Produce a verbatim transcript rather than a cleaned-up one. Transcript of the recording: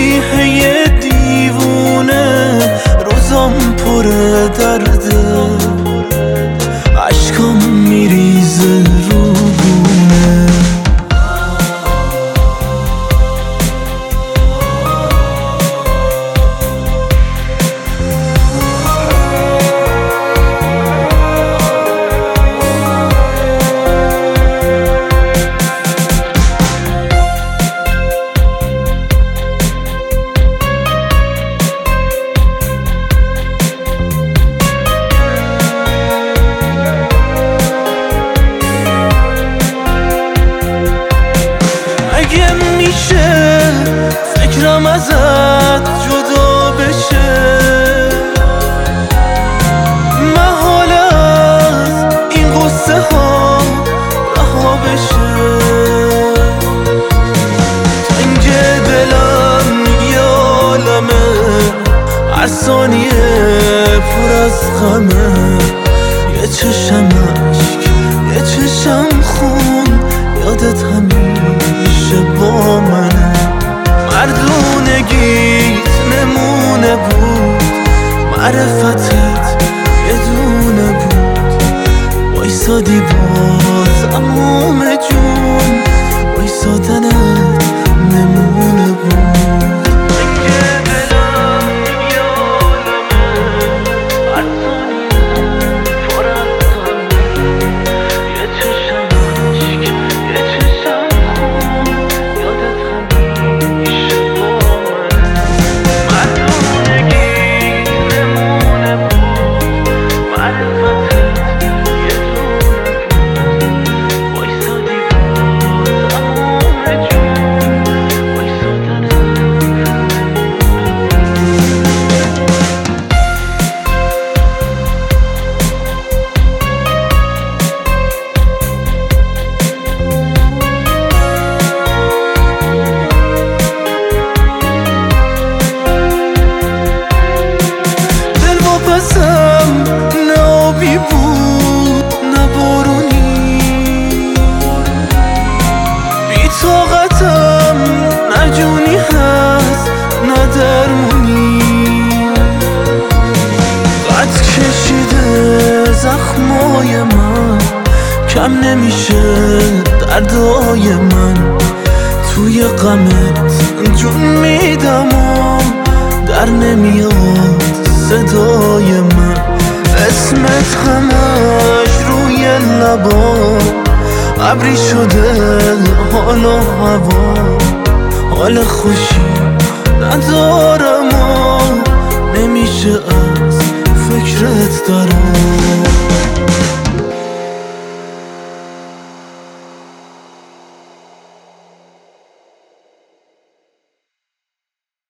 مسیحه دیوونه، روزام پر درده، عشقام میریزه رو گونه. اگه میشه فکرم ازت جدا بشه، محال از این قصه ها رها بشه. تنگ دلم یه عالمه، هر ثانیه پر از غمه. یه چشم عشق، یه چشم خون، یادت همیشه با منه. مردونگیت نمونه بود، معرفتت یه دونه بود. وایسادی با تمام جون، وایسادنت نمونه بود. نه آبی بود نه بارونی، بی طاقتم نه جونی هست نه درمونی. قد کشیده زخمای من، کم نمیشه دردای من. توی غمت جون میدم و در نمیاد صدای من. اسمت همش روی لبا، ابری شده حال و هوا. حال خوشی